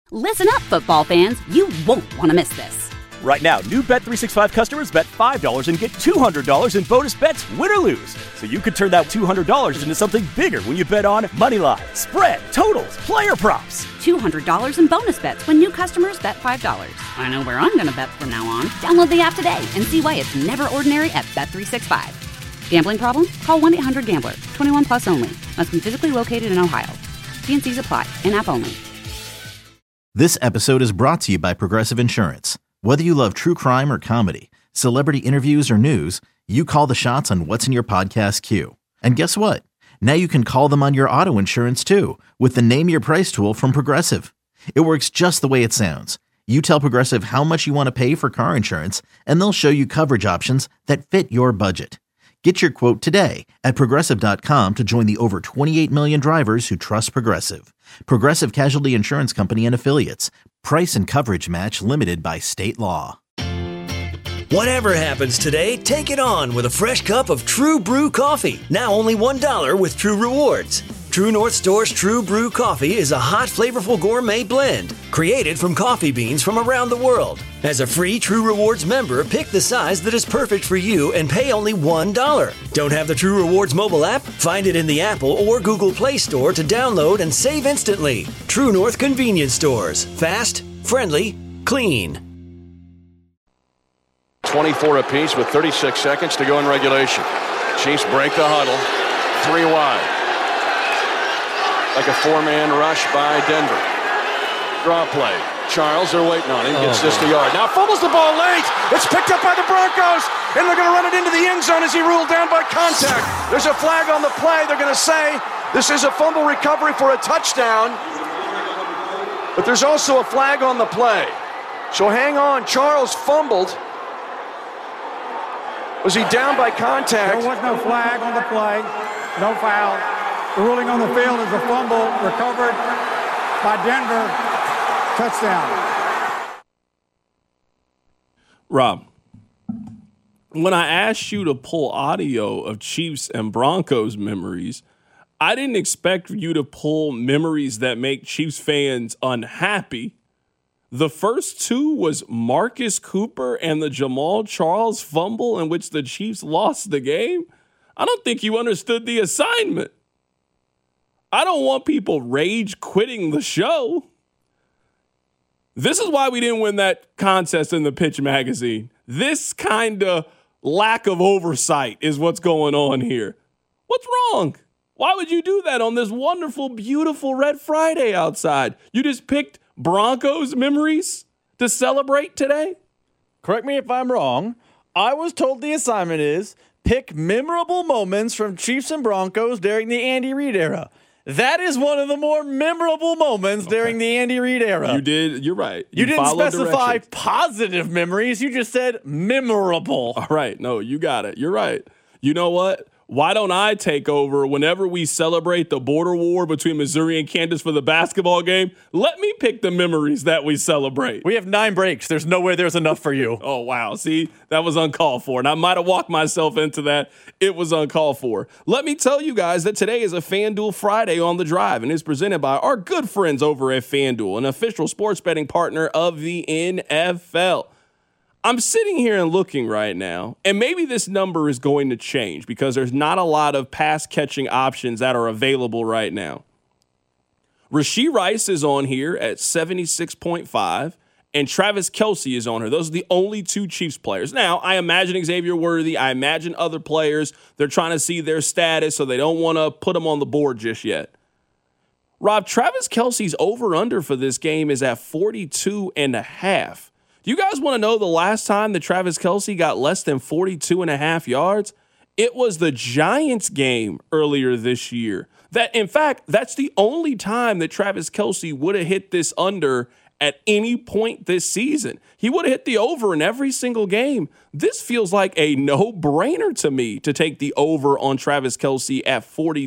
Listen up, football fans. You won't want to miss this. Right now, new Bet365 customers bet $5 and get $200 in bonus bets, win or lose. So you could turn that $200 into something bigger when you bet on moneyline, spread, totals, player props. $200 in bonus bets when new customers bet $5. I know where I'm going to bet from now on. Download the app today and see why it's never ordinary at Bet365. Gambling problem? Call 1-800-GAMBLER. 21 plus only. Must be physically located in Ohio. T&Cs apply. In-app only. This episode is brought to you by Progressive Insurance. Whether you love true crime or comedy, celebrity interviews or news, you call the shots on what's in your podcast queue. And guess what? Now you can call them on your auto insurance too with the Name Your Price tool from Progressive. It works just the way it sounds. You tell Progressive how much you want to pay for car insurance, and they'll show you coverage options that fit your budget. Get your quote today at Progressive.com to join the over 28 million drivers who trust Progressive. Progressive Casualty Insurance Company and Affiliates. Price and coverage match limited by state law. Whatever happens today, take it on with a fresh cup of True Brew coffee. Now only $1 with True Rewards. True North Store's True Brew coffee is a hot, flavorful gourmet blend created from coffee beans from around the world. As a free True Rewards member, pick the size that is perfect for you and pay only $1. Don't have the True Rewards mobile app? Find it in the Apple or Google Play Store to download and save instantly. True North Convenience Stores. Fast, friendly, clean. 24 apiece with 36 seconds to go in regulation. Chiefs break the huddle. 3 wide. Like a 4-man rush by Denver. Draw play. Charles, they're waiting on him. Gets this to yard. Now fumbles the ball late. It's picked up by the Broncos. And they're going to run it into the end zone as he ruled down by contact. There's a flag on the play. They're going to say this is a fumble recovery for a touchdown. But there's also a flag on the play. So hang on. Charles fumbled. Was he down by contact? There was no flag on the play. No foul. The ruling on the field is a fumble recovered by Denver. Touchdown. Rob, when I asked you to pull audio of Chiefs and Broncos memories, I didn't expect you to pull memories that make Chiefs fans unhappy. The first two was Marcus Cooper and the Jamal Charles fumble in which the Chiefs lost the game. I don't think you understood the assignment. I don't want people rage quitting the show. This is why we didn't win that contest in the Pitch magazine. This kind of lack of oversight is what's going on here. What's wrong? Why would you do that on this wonderful, beautiful Red Friday outside? You just picked Broncos memories to celebrate today? Correct me if I'm wrong. I was told the assignment is pick memorable moments from Chiefs and Broncos during the Andy Reid era. That is one of the more memorable moments during the Andy Reid era. You did. You're right. You didn't specify positive memories. You just said memorable. All right. No, you got it. You're right. You know what? Why don't I take over whenever we celebrate the border war between Missouri and Kansas for the basketball game? Let me pick the memories that we celebrate. We have 9 breaks. There's no way there's enough for you. Oh, wow. See, that was uncalled for. And I might have walked myself into that. It was uncalled for. Let me tell you guys that today is a FanDuel Friday on the Drive and is presented by our good friends over at FanDuel, an official sports betting partner of the NFL. I'm sitting here and looking right now, and maybe this number is going to change because there's not a lot of pass-catching options that are available right now. Rashee Rice is on here at 76.5, and Travis Kelce is on here. Those are the only 2 Chiefs players. Now, I imagine Xavier Worthy. I imagine other players. They're trying to see their status, so they don't want to put them on the board just yet. Rob, Travis Kelce's over-under for this game is at 42.5. Do you guys want to know the last time that Travis Kelce got less than 42.5 yards? It was the Giants game earlier this year. In fact, that's the only time that Travis Kelce would have hit this under at any point this season. He would have hit the over in every single game. This feels like a no-brainer to me to take the over on Travis Kelce at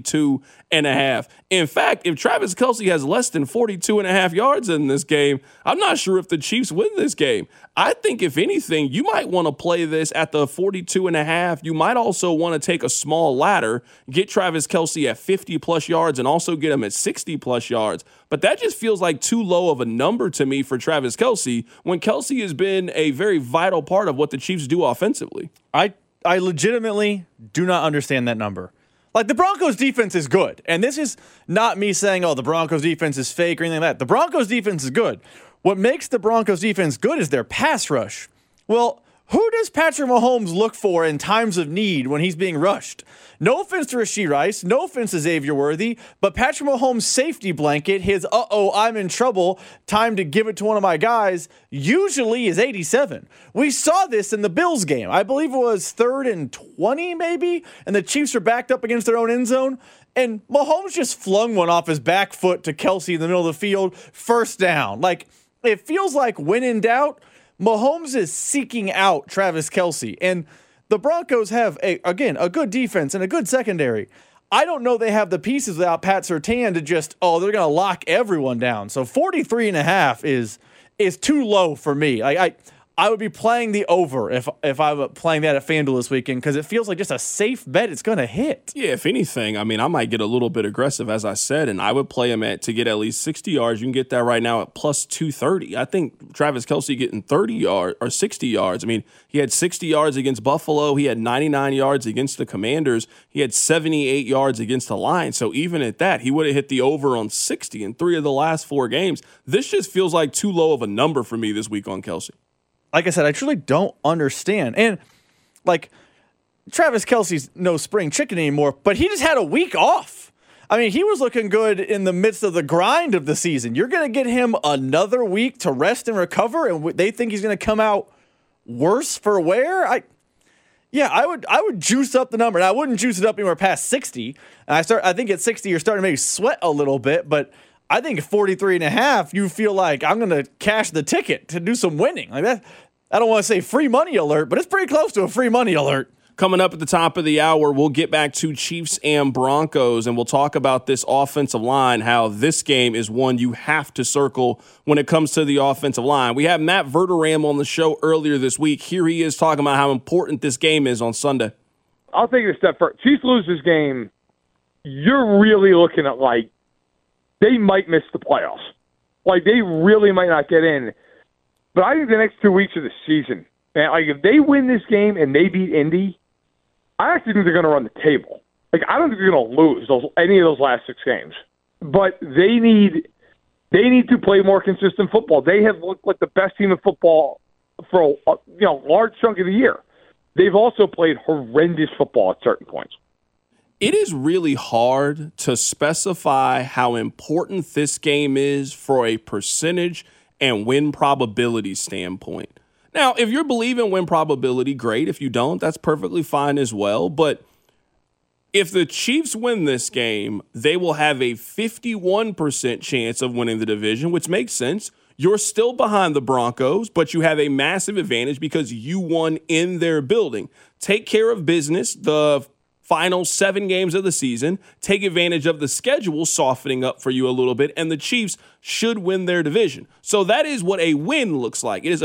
42.5. In fact, if Travis Kelce has less than 42.5 yards in this game, I'm not sure if the Chiefs win this game. I think, if anything, you might want to play this at the 42.5. You might also want to take a small ladder, get Travis Kelce at 50-plus yards, and also get him at 60-plus yards. But that just feels like too low of a number to me for Travis Kelce when Kelce has been a very vital part of what the Chiefs do offensively. I legitimately do not understand that number. Like, the Broncos defense is good. And this is not me saying, oh, the Broncos defense is fake or anything like that. The Broncos defense is good. What makes the Broncos defense good is their pass rush. Well, who does Patrick Mahomes look for in times of need when he's being rushed? No offense to Rashee Rice, no offense to Xavier Worthy, but Patrick Mahomes' safety blanket, his I'm in trouble, time to give it to one of my guys, usually is 87. We saw this in the Bills game. I believe it was 3rd and 20 maybe, and the Chiefs are backed up against their own end zone, and Mahomes just flung one off his back foot to Kelce in the middle of the field, first down. Like, it feels like when in doubt, Mahomes is seeking out Travis Kelce, and the Broncos have, a good defense and a good secondary. I don't know they have the pieces without Pat Surtain to just, they're going to lock everyone down. So 43.5 is too low for me. I would be playing the over if I were playing that at FanDuel this weekend because it feels like just a safe bet it's going to hit. Yeah, if anything, I mean, I might get a little bit aggressive, as I said, and I would play him to get at least 60 yards. You can get that right now at plus 230. I think Travis Kelce getting 30 yards or 60 yards. I mean, he had 60 yards against Buffalo. He had 99 yards against the Commanders. He had 78 yards against the Lions. So even at that, he would have hit the over on 60 in 3 of the last 4 games. This just feels like too low of a number for me this week on Kelce. Like I said, I truly don't understand. And, like, Travis Kelce's no spring chicken anymore, but he just had a week off. I mean, he was looking good in the midst of the grind of the season. You're going to get him another week to rest and recover, and they think he's going to come out worse for wear? I would juice up the number. And I wouldn't juice it up anywhere past 60. And I think at 60, you're starting to maybe sweat a little bit, but I think at 43.5, you feel like I'm going to cash the ticket to do some winning. Like that. I don't want to say free money alert, but it's pretty close to a free money alert. Coming up at the top of the hour, we'll get back to Chiefs and Broncos, and we'll talk about this offensive line, how this game is one you have to circle when it comes to the offensive line. We had Matt Verderame on the show earlier this week. Here he is talking about how important this game is on Sunday. I'll take it a step further. Chiefs lose this game, you're really looking at, like, they might miss the playoffs. Like, they really might not get in. But I think the next 2 weeks of the season, man, like, if they win this game and they beat Indy, I actually think they're going to run the table. Like, I don't think they're going to lose any of those last 6 games. But they need to play more consistent football. They have looked like the best team in football for a large chunk of the year. They've also played horrendous football at certain points. It is really hard to specify how important this game is for a percentage and win probability standpoint. Now, if you're believing win probability, great. If you don't, that's perfectly fine as well. But if the Chiefs win this game, they will have a 51% chance of winning the division, which makes sense. You're still behind the Broncos, but you have a massive advantage because you won in their building. Take care of business the final 7 games of the season, take advantage of the schedule softening up for you a little bit, and the Chiefs should win their division. So that is what a win looks like. It is a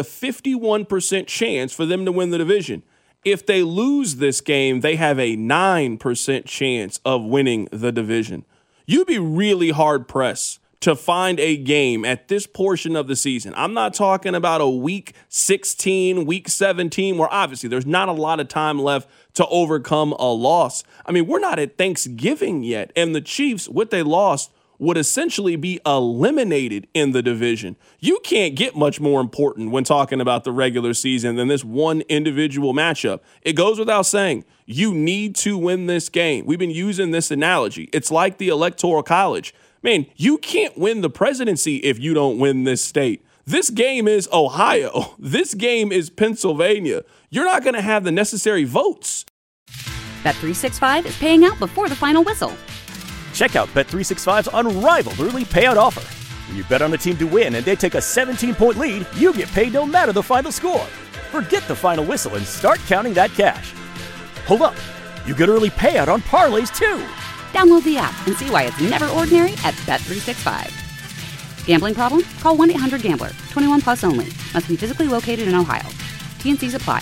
51% chance for them to win the division. If they lose this game, they have a 9% chance of winning the division. You'd be really hard-pressed to find a game at this portion of the season. I'm not talking about a week 16, week 17, where obviously there's not a lot of time left to overcome a loss. I mean, we're not at Thanksgiving yet, and the Chiefs, what they lost, would essentially be eliminated in the division. You can't get much more important when talking about the regular season than this one individual matchup. It goes without saying, you need to win this game. We've been using this analogy. It's like the Electoral College. Man, you can't win the presidency if you don't win this state. This game is Ohio. This game is Pennsylvania. You're not going to have the necessary votes. Bet365 is paying out before the final whistle. Check out Bet365's unrivaled early payout offer. When you bet on a team to win and they take a 17-point lead, you get paid no matter the final score. Forget the final whistle and start counting that cash. Hold up. You get early payout on parlays, too. Download the app and see why it's never ordinary at Bet365. Gambling problem? Call 1-800-GAMBLER. 21 plus only. Must be physically located in Ohio. T&Cs apply.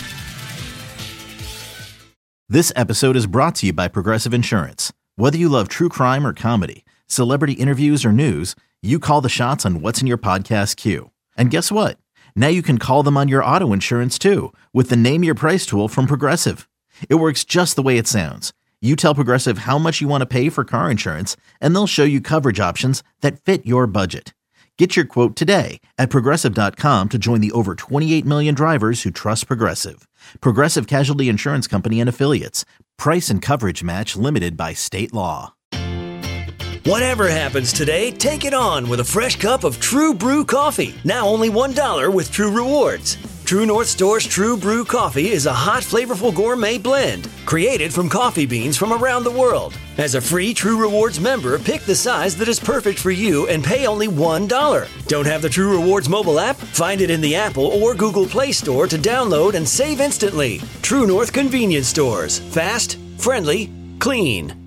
This episode is brought to you by Progressive Insurance. Whether you love true crime or comedy, celebrity interviews or news, you call the shots on what's in your podcast queue. And guess what? Now you can call them on your auto insurance too with the Name Your Price tool from Progressive. It works just the way it sounds. You tell Progressive how much you want to pay for car insurance, and they'll show you coverage options that fit your budget. Get your quote today at Progressive.com to join the over 28 million drivers who trust Progressive. Progressive Casualty Insurance Company and Affiliates. Price and coverage match limited by state law. Whatever happens today, take it on with a fresh cup of True Brew coffee. Now only $1 with True Rewards. True North Store's True Brew coffee is a hot, flavorful gourmet blend created from coffee beans from around the world. As a free True Rewards member, pick the size that is perfect for you and pay only $1. Don't have the True Rewards mobile app? Find it in the Apple or Google Play Store to download and save instantly. True North Convenience Stores. Fast, friendly, clean.